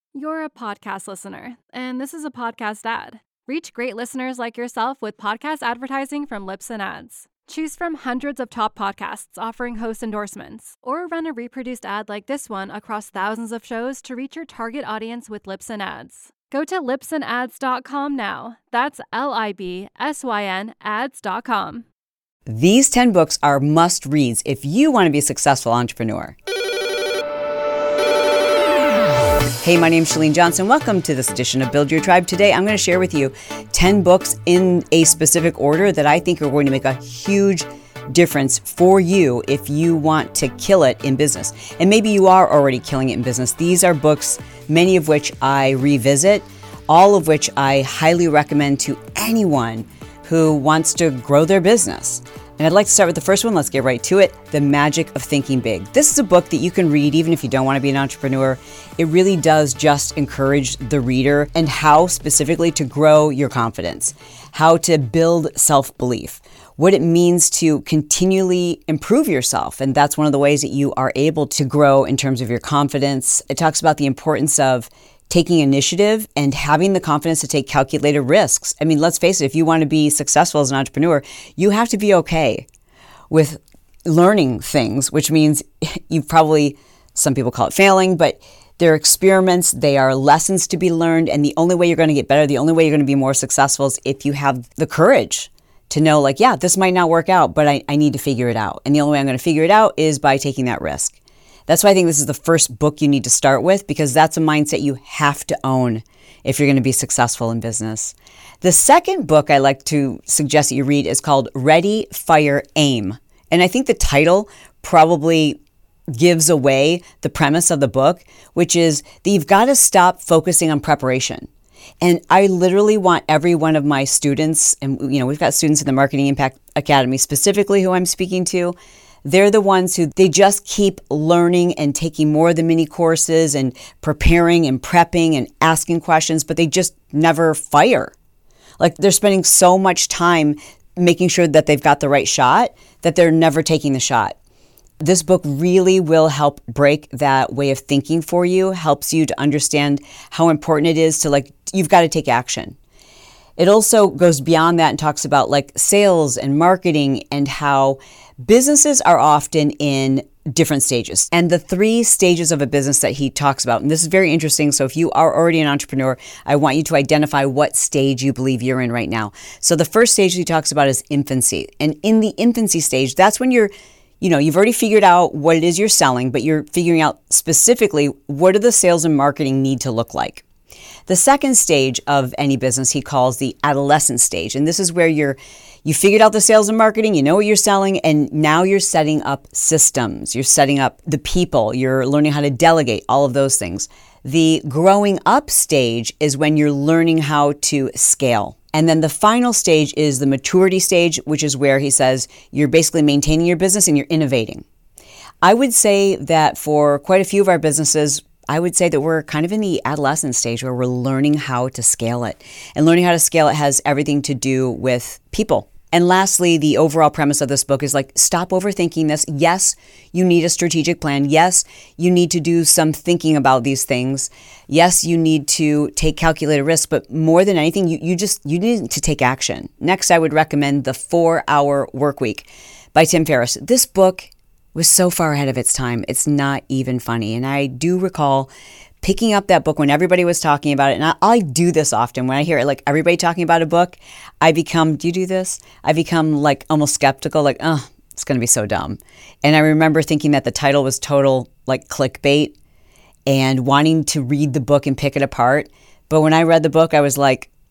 You're a podcast listener, and this is a podcast ad. Reach great listeners like yourself with podcast advertising from Libsyn Ads. Choose from hundreds of top podcasts offering host endorsements, or run a reproduced ad like this one across thousands of shows to reach your target audience with Libsyn Ads. Go to libsynads.com now. That's LIBSYN ads.com. These 10 books are must-reads if you want to be a successful entrepreneur. Hey, my name's Chalene Johnson. Welcome to this edition of Build Your Tribe. Today, I'm going to share with you 10 books in a specific order that I think are going to make a huge difference for you if you want to kill it in business. And maybe you are already killing it in business. These are books, many of which I revisit, all of which I highly recommend to anyone who wants to grow their business. And I'd like to start with the first one. Let's get right to it. The Magic of Thinking Big. This is a book that you can read even if you don't want to be an entrepreneur. It really does just encourage the reader and how specifically to grow your confidence, how to build self-belief, what it means to continually improve yourself. And that's one of the ways that you are able to grow in terms of your confidence. It talks about the importance of taking initiative and having the confidence to take calculated risks. I mean, let's face it, if you want to be successful as an entrepreneur, you have to be okay with learning things, which means some people call it failing, but they're experiments, they are lessons to be learned, and the only way you're going to get better, the only way you're going to be more successful is if you have the courage to know, like, yeah, this might not work out, but I need to figure it out. And the only way I'm going to figure it out is by taking that risk. That's why I think this is the first book you need to start with, because that's a mindset you have to own if you're going to be successful in business. The second book I like to suggest that you read is called Ready, Fire, Aim. And I think the title probably gives away the premise of the book, which is that you've got to stop focusing on preparation. And I literally want every one of my students, and we've got students in the Marketing Impact Academy specifically who I'm speaking to. They're the ones who they just keep learning and taking more of the mini courses and preparing and prepping and asking questions, but they just never fire. Like, they're spending so much time making sure that they've got the right shot that they're never taking the shot. This book really will help break that way of thinking for you, helps you to understand how important it is to, you've got to take action. It also goes beyond that and talks about sales and marketing and how businesses are often in different stages. And the 3 stages of a business that he talks about, and this is very interesting. So if you are already an entrepreneur, I want you to identify what stage you believe you're in right now. So the first stage he talks about is infancy. And in the infancy stage, that's when you've already figured out what it is you're selling, but you're figuring out specifically what do the sales and marketing need to look like. The second stage of any business he calls the adolescent stage. And this is where you figured out the sales and marketing, you know what you're selling, and now you're setting up systems. You're setting up the people. You're learning how to delegate, all of those things. The growing up stage is when you're learning how to scale. And then the final stage is the maturity stage, which is where he says you're basically maintaining your business and you're innovating. I would say that for quite a few of our businesses, I would say that we're kind of in the adolescent stage where we're learning how to scale it. And learning how to scale it has everything to do with people. And lastly, the overall premise of this book is stop overthinking this. Yes, you need a strategic plan. Yes, you need to do some thinking about these things. Yes, you need to take calculated risks, but more than anything, you need to take action. Next, I would recommend The 4-Hour Workweek by Tim Ferriss. This book was so far ahead of its time. It's not even funny. And I do recall picking up that book when everybody was talking about it. And I do this often when I hear it, everybody talking about a book, do you do this? I become almost skeptical, it's going to be so dumb. And I remember thinking that the title was total clickbait and wanting to read the book and pick it apart. But when I read the book, I was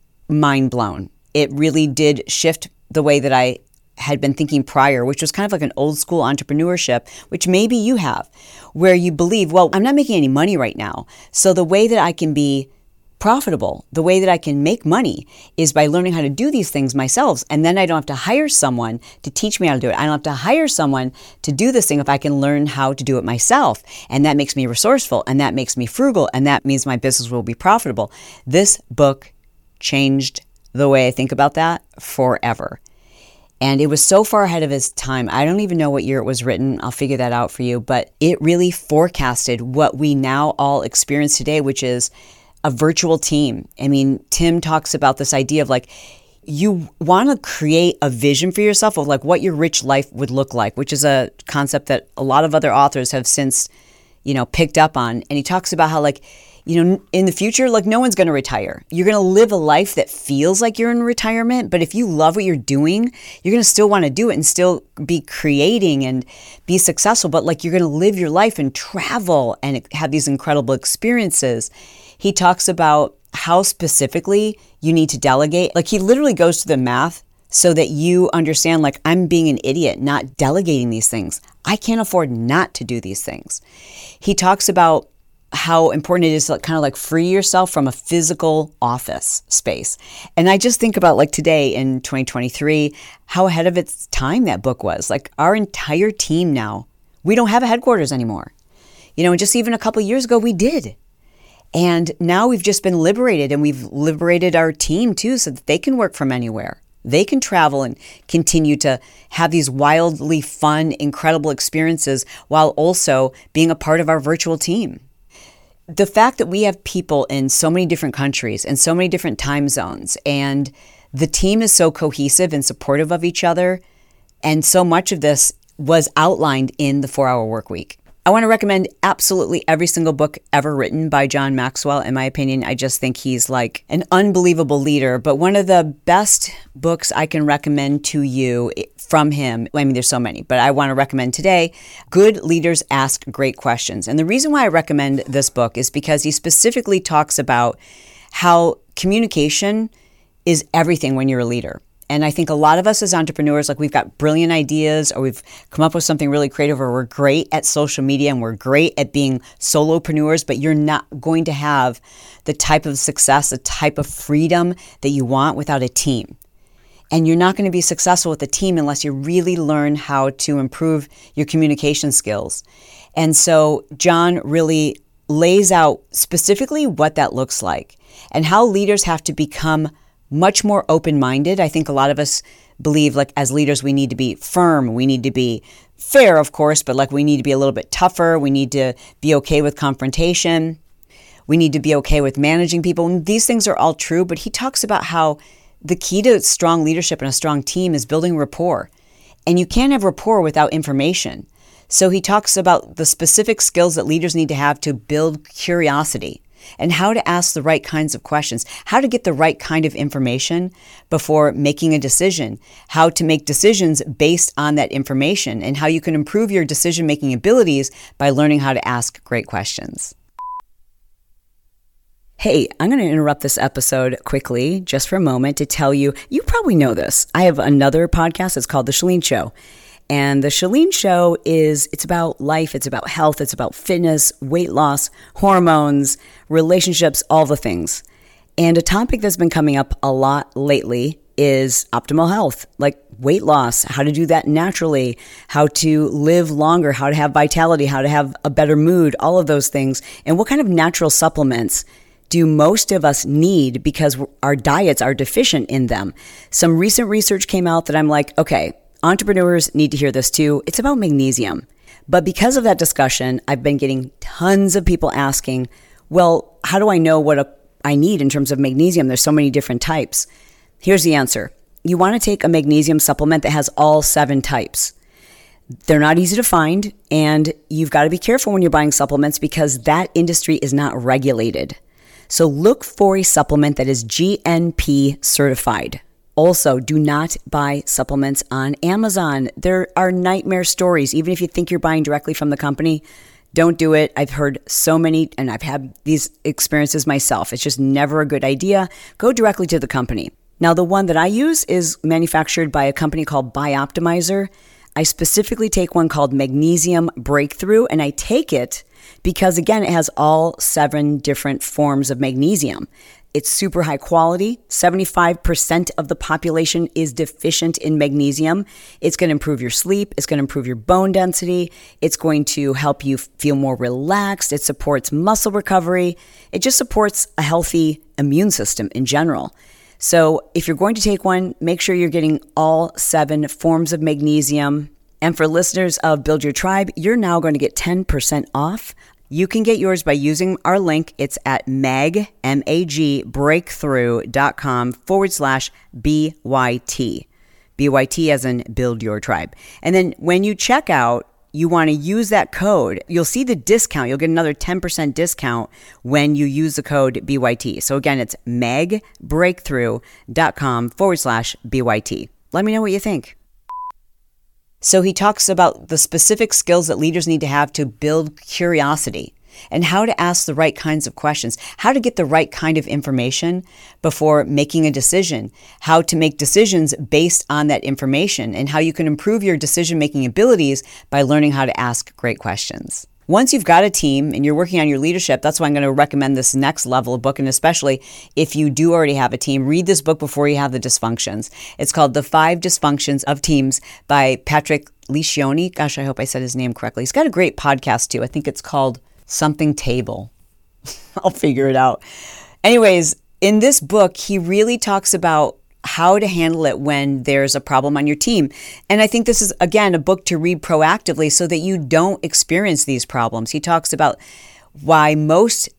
mind blown. It really did shift the way that I had been thinking prior, which was kind of an old school entrepreneurship, which maybe you have, where you believe, well, I'm not making any money right now. So the way that I can be profitable, the way that I can make money is by learning how to do these things myself. And then I don't have to hire someone to teach me how to do it. I don't have to hire someone to do this thing if I can learn how to do it myself. And that makes me resourceful, and that makes me frugal, and that means my business will be profitable. This book changed the way I think about that forever. And it was so far ahead of its time. I don't even know what year it was written. I'll figure that out for you. But it really forecasted what we now all experience today, which is a virtual team. I mean, Tim talks about this idea of like, you want to create a vision for yourself of like what your rich life would look like, which is a concept that a lot of other authors have since, picked up on. And he talks about how like, in the future, like no one's going to retire. You're going to live a life that feels like you're in retirement. But if you love what you're doing, you're going to still want to do it and still be creating and be successful. But like you're going to live your life and travel and have these incredible experiences. He talks about how specifically you need to delegate. Like he literally goes to the math so that you understand, like, I'm being an idiot not delegating these things. I can't afford not to do these things. He talks about how important it is to kind of like free yourself from a physical office space. And I just think about like today in 2023, how ahead of its time that book was. Like our entire team now, we don't have a headquarters anymore. And just even a couple of years ago, we did. And now we've just been liberated, and we've liberated our team too, so that they can work from anywhere. They can travel and continue to have these wildly fun, incredible experiences while also being a part of our virtual team. The fact that we have people in so many different countries and so many different time zones, and the team is so cohesive and supportive of each other, and so much of this was outlined in the 4-Hour Workweek. I want to recommend absolutely every single book ever written by John Maxwell. In my opinion, I just think he's like an unbelievable leader. But one of the best books I can recommend to you from him, I mean, there's so many, but I want to recommend today, Good Leaders Ask Great Questions. And the reason why I recommend this book is because he specifically talks about how communication is everything when you're a leader. And I think a lot of us as entrepreneurs, like we've got brilliant ideas, or we've come up with something really creative, or we're great at social media and we're great at being solopreneurs, but you're not going to have the type of success, the type of freedom that you want without a team. And you're not going to be successful with a team unless you really learn how to improve your communication skills. And so John really lays out specifically what that looks like and how leaders have to become much more open-minded. I think a lot of us believe like as leaders, we need to be firm. We need to be fair, of course, but like we need to be a little bit tougher. We need to be okay with confrontation. We need to be okay with managing people. And these things are all true, but he talks about how the key to strong leadership and a strong team is building rapport. And you can't have rapport without information. So he talks about the specific skills that leaders need to have to build curiosity, and how to ask the right kinds of questions, how to get the right kind of information before making a decision, how to make decisions based on that information, and how you can improve your decision-making abilities by learning how to ask great questions. Hey, I'm going to interrupt this episode quickly just for a moment to tell you, you probably know this. I have another podcast that's called The Chalene Show. And The Chalene Show it's about life, it's about health, it's about fitness, weight loss, hormones, relationships, all the things. And a topic that's been coming up a lot lately is optimal health, like weight loss, how to do that naturally, how to live longer, how to have vitality, how to have a better mood, all of those things. And what kind of natural supplements do most of us need because our diets are deficient in them? Some recent research came out that I'm like, okay, entrepreneurs need to hear this too. It's about magnesium. But because of that discussion, I've been getting tons of people asking, well, how do I know what I need in terms of magnesium? There's so many different types. Here's the answer. You want to take a magnesium supplement that has all 7 types. They're not easy to find, and you've got to be careful when you're buying supplements because that industry is not regulated. So look for a supplement that is GNP certified. Also, do not buy supplements on Amazon. There are nightmare stories. Even if you think you're buying directly from the company, don't do it. I've heard so many, and I've had these experiences myself. It's just never a good idea. Go directly to the company. Now, the one that I use is manufactured by a company called Bioptimizer. I specifically take one called Magnesium Breakthrough, and I take it because, again, it has all 7 different forms of magnesium. It's super high quality. 75% of the population is deficient in magnesium. It's going to improve your sleep. It's going to improve your bone density. It's going to help you feel more relaxed. It supports muscle recovery. It just supports a healthy immune system in general. So if you're going to take one, make sure you're getting all 7 forms of magnesium. And for listeners of Build Your Tribe, you're now going to get 10% off. You can get yours by using our link. It's at magbreakthrough.com/BYT. BYT as in Build Your Tribe. And then when you check out, you want to use that code. You'll see the discount. You'll get another 10% discount when you use the code BYT. So again, it's magbreakthrough.com/BYT. Let me know what you think. So he talks about the specific skills that leaders need to have to build curiosity and how to ask the right kinds of questions, how to get the right kind of information before making a decision, how to make decisions based on that information, and how you can improve your decision-making abilities by learning how to ask great questions. Once you've got a team and you're working on your leadership, that's why I'm going to recommend this next level of book. And especially if you do already have a team, read this book before you have the dysfunctions. It's called The 5 Dysfunctions of Teams by Patrick Lencioni. Gosh, I hope I said his name correctly. He's got a great podcast too. I think it's called Something Table. I'll figure it out. Anyways, in this book, he really talks about how to handle it when there's a problem on your team. And I think this is, again, a book to read proactively so that you don't experience these problems. He talks about why most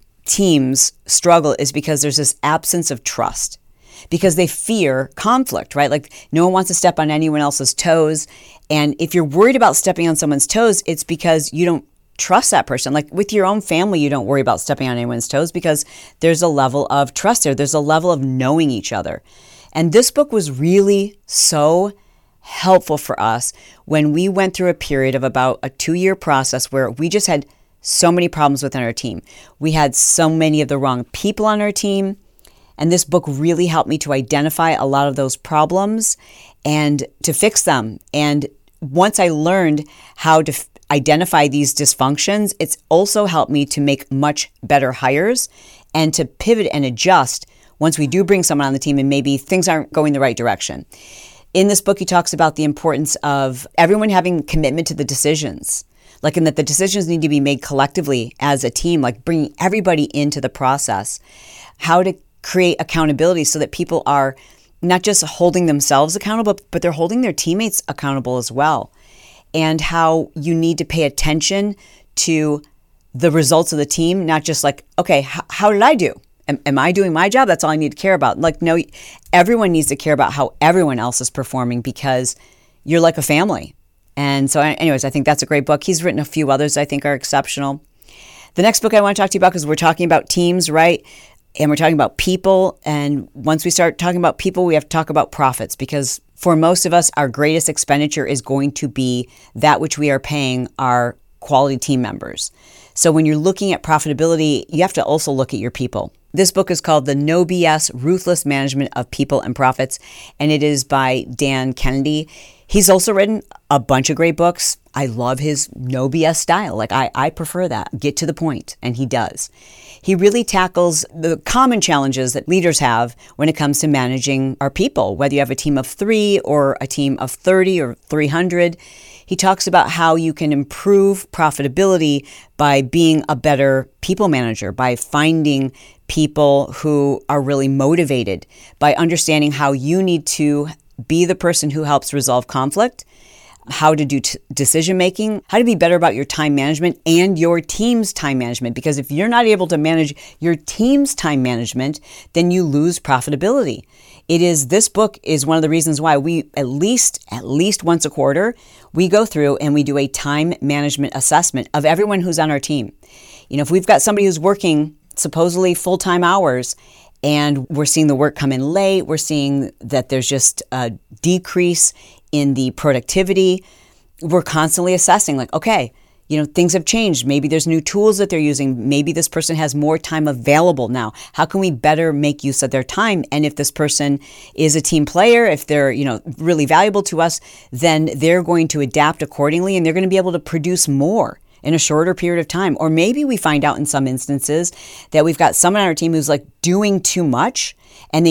teams struggle is because there's this absence of trust, because they fear conflict, right? Like no one wants to step on anyone else's toes. And if you're worried about stepping on someone's toes, it's because you don't trust that person. Like with your own family, you don't worry about stepping on anyone's toes because there's a level of trust there. There's a level of knowing each other. And this book was really so helpful for us when we went through a period of about a 2-year process where we just had so many problems within our team. We had so many of the wrong people on our team. And this book really helped me to identify a lot of those problems and to fix them. And once I learned how to identify these dysfunctions, it's also helped me to make much better hires and to pivot and adjust once we do bring someone on the team and maybe things aren't going the right direction. In this book, he talks about the importance of everyone having commitment to the decisions, like in that the decisions need to be made collectively as a team, like bringing everybody into the process, how to create accountability so that people are not just holding themselves accountable, but they're holding their teammates accountable as well, and how you need to pay attention to the results of the team, not just like, okay, how did I do? Am I doing my job? That's all I need to care about. Like, no, everyone needs to care about how everyone else is performing because you're like a family. And so anyways, I think that's a great book. He's written a few others I think are exceptional. The next book I want to talk to you about, because we're talking about teams, right? And we're talking about people. And once we start talking about people, we have to talk about profits, because for most of us, our greatest expenditure is going to be that which we are paying our quality team members. So when you're looking at profitability, you have to also look at your people. This book is called The No BS Ruthless Management of People and Profits, and it is by Dan Kennedy. He's also written a bunch of great books. I love his no BS style. Like I prefer that. Get to the point, and he does. He really tackles the common challenges that leaders have when it comes to managing our people, whether you have a team of 3 or a team of 30 or 300. He talks about how you can improve profitability by being a better people manager, by finding people who are really motivated, by understanding how you need to be the person who helps resolve conflict, how to do decision making, how to be better about your time management and your team's time management. Because if you're not able to manage your team's time management, then you lose profitability. This book is one of the reasons why we at least once a quarter, we go through and we do a time management assessment of everyone who's on our team. You know, if we've got somebody who's working supposedly full-time hours and we're seeing the work come in late, we're seeing that there's just a decrease in the productivity, we're constantly assessing like, okay, you know, things have changed. Maybe there's new tools that they're using. Maybe this person has more time available now. How can we better make use of their time? And if this person is a team player, if they're, you know, really valuable to us, then they're going to adapt accordingly and they're going to be able to produce more in a shorter period of time. Or maybe we find out in some instances that we've got someone on our team who's like doing too much and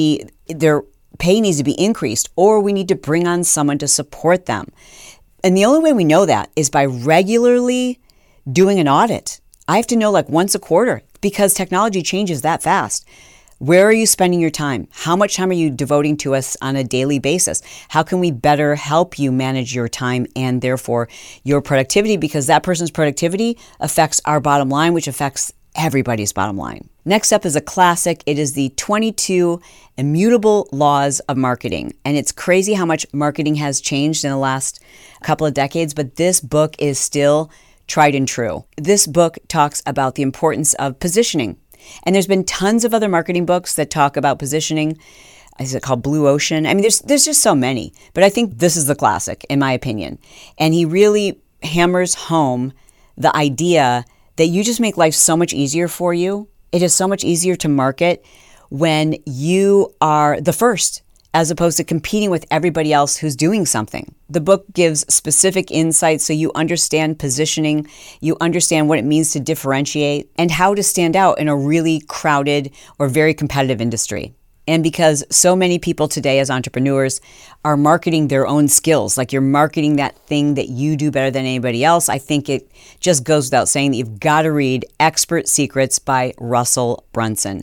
their pay needs to be increased, or we need to bring on someone to support them. And the only way we know that is by regularly doing an audit. I have to know like once a quarter, because technology changes that fast. Where are you spending your time? How much time are you devoting to us on a daily basis? How can we better help you manage your time and therefore your productivity? Because that person's productivity affects our bottom line, which affects everybody's bottom line. Next up is a classic. It is the 22 Immutable Laws of Marketing. And it's crazy how much marketing has changed in the last couple of decades, but this book is still tried and true. This book talks about the importance of positioning. And there's been tons of other marketing books that talk about positioning. Is it called Blue Ocean? I mean, there's just so many, but I think this is the classic, in my opinion. And he really hammers home the idea that you just make life so much easier for you. It is so much easier to market when you are the first, as opposed to competing with everybody else who's doing something. The book gives specific insights so you understand positioning, you understand what it means to differentiate, and how to stand out in a really crowded or very competitive industry. And because so many people today as entrepreneurs are marketing their own skills, like you're marketing that thing that you do better than anybody else, I think it just goes without saying that you've got to read Expert Secrets by Russell Brunson.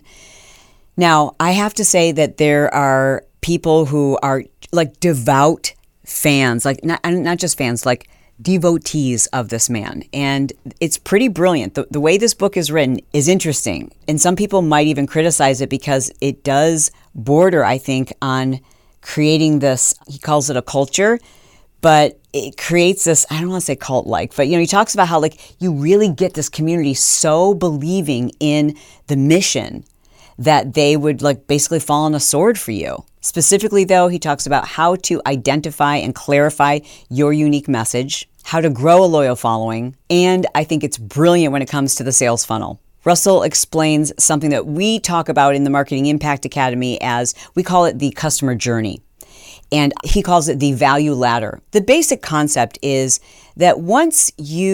Now, I have to say that there are people who are like devout fans, like not just fans, like devotees of this man. And it's pretty brilliant. The way this book is written is interesting. And some people might even criticize it because it does border, I think, on creating this, he calls it a culture, but it creates this, I don't want to say cult-like, but he talks about how like you really get this community so believing in the mission that they would like basically fall on a sword for you. Specifically, though, he talks about how to identify and clarify your unique message, how to grow a loyal following, and I think it's brilliant when it comes to the sales funnel. Russell explains something that we talk about in the Marketing Impact Academy as, we call it the customer journey, and he calls it the value ladder. The basic concept is that once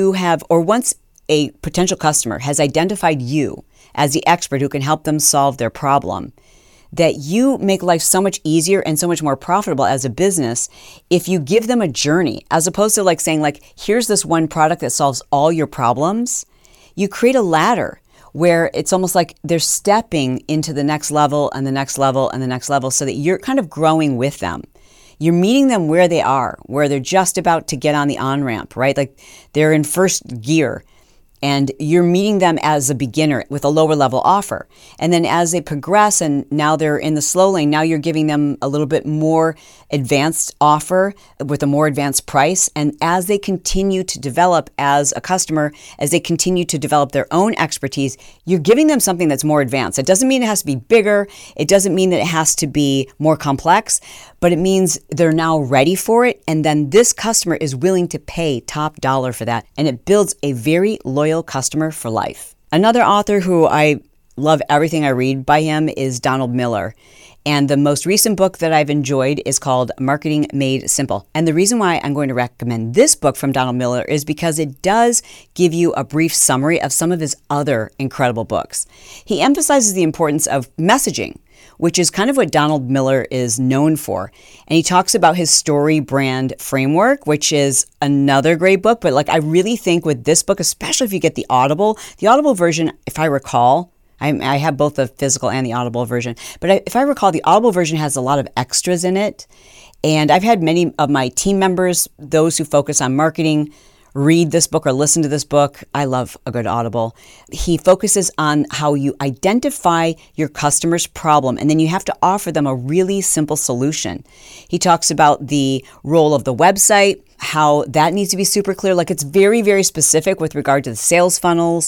a potential customer has identified you as the expert who can help them solve their problem, that you make life so much easier and so much more profitable as a business if you give them a journey, as opposed to like saying like, here's this one product that solves all your problems. You create a ladder where it's almost like they're stepping into the next level and the next level and the next level so that you're kind of growing with them. You're meeting them where they are, where they're just about to get on the on-ramp, right? Like they're in first gear. And you're meeting them as a beginner with a lower level offer. And then as they progress and now they're in the slow lane, now you're giving them a little bit more advanced offer with a more advanced price. And as they continue to develop as a customer, as they continue to develop their own expertise, you're giving them something that's more advanced. It doesn't mean it has to be bigger. It doesn't mean that it has to be more complex, but it means they're now ready for it. And then this customer is willing to pay top dollar for that. And it builds a very loyal customer for life. Another author who I love everything I read by him is Donald Miller. And the most recent book that I've enjoyed is called Marketing Made Simple. And the reason why I'm going to recommend this book from Donald Miller is because it does give you a brief summary of some of his other incredible books. He emphasizes the importance of messaging, which is kind of what Donald Miller is known for. And he talks about his story brand framework, which is another great book. But like, I really think with this book, especially if you get the Audible version, if I recall, I have both the physical and the Audible version, but if I recall, the Audible version has a lot of extras in it. And I've had many of my team members, those who focus on marketing, read this book or listen to this book. I love a good Audible. He focuses on how you identify your customer's problem, and then you have to offer them a really simple solution. He talks about the role of the website, how that needs to be super clear. Like it's very, very specific with regard to the sales funnels,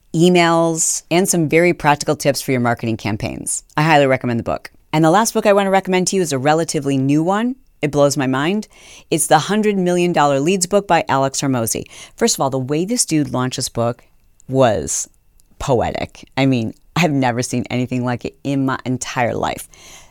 emails, and some very practical tips for your marketing campaigns. I highly recommend the book. And the last book I want to recommend to you is a relatively new one. It blows my mind. It's the $100 Million Leads book by Alex Hormozi. First of all, the way this dude launched this book was poetic. I mean, I've never seen anything like it in my entire life.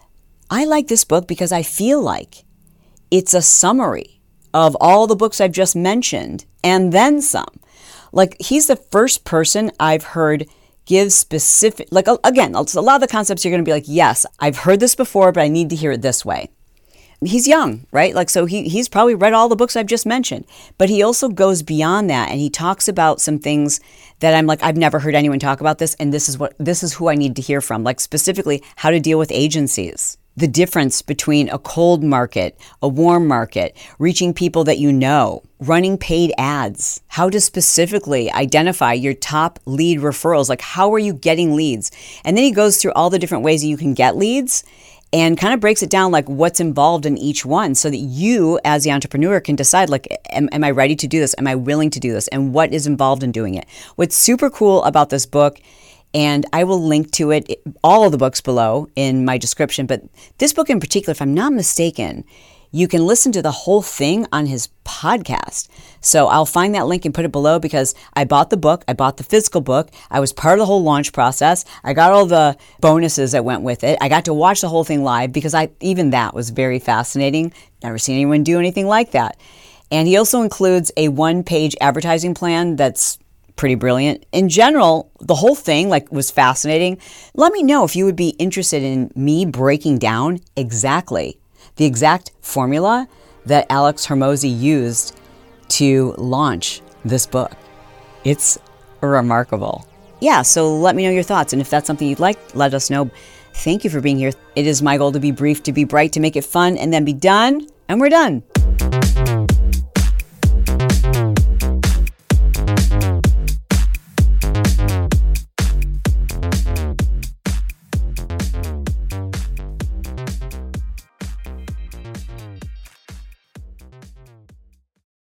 I like this book because I feel like it's a summary of all the books I've just mentioned and then some. Like, he's the first person I've heard give specific, like, again, a lot of the concepts you're going to be like, yes, I've heard this before, but I need to hear it this way. he's young, right? Like, so he's probably read all the books I've just mentioned, but he also goes beyond that, and he talks about some things that I'm like, I've never heard anyone talk about this, and this is who I need to hear from, like specifically how to deal with agencies, the difference between a cold market, a warm market, reaching people that you know, running paid ads, how to specifically identify your top lead referrals, like how are you getting leads? And then he goes through all the different ways that you can get leads and kind of breaks it down like what's involved in each one so that you as the entrepreneur can decide like, am I ready to do this? Am I willing to do this? And what is involved in doing it? What's super cool about this book, and I will link to it, all of the books below in my description, but this book in particular, if I'm not mistaken, you can listen to the whole thing on his podcast. So I'll find that link and put it below because I bought the book, I bought the physical book, I was part of the whole launch process, I got all the bonuses that went with it, I got to watch the whole thing live because even that was very fascinating. Never seen anyone do anything like that. And he also includes a one-page advertising plan that's pretty brilliant. In general, the whole thing was fascinating. Let me know if you would be interested in me breaking down exactly the exact formula that Alex Hormozi used to launch this book. It's remarkable. Yeah, so let me know your thoughts. And if that's something you'd like, let us know. Thank you for being here. It is my goal to be brief, to be bright, to make it fun, and then be done. And we're done.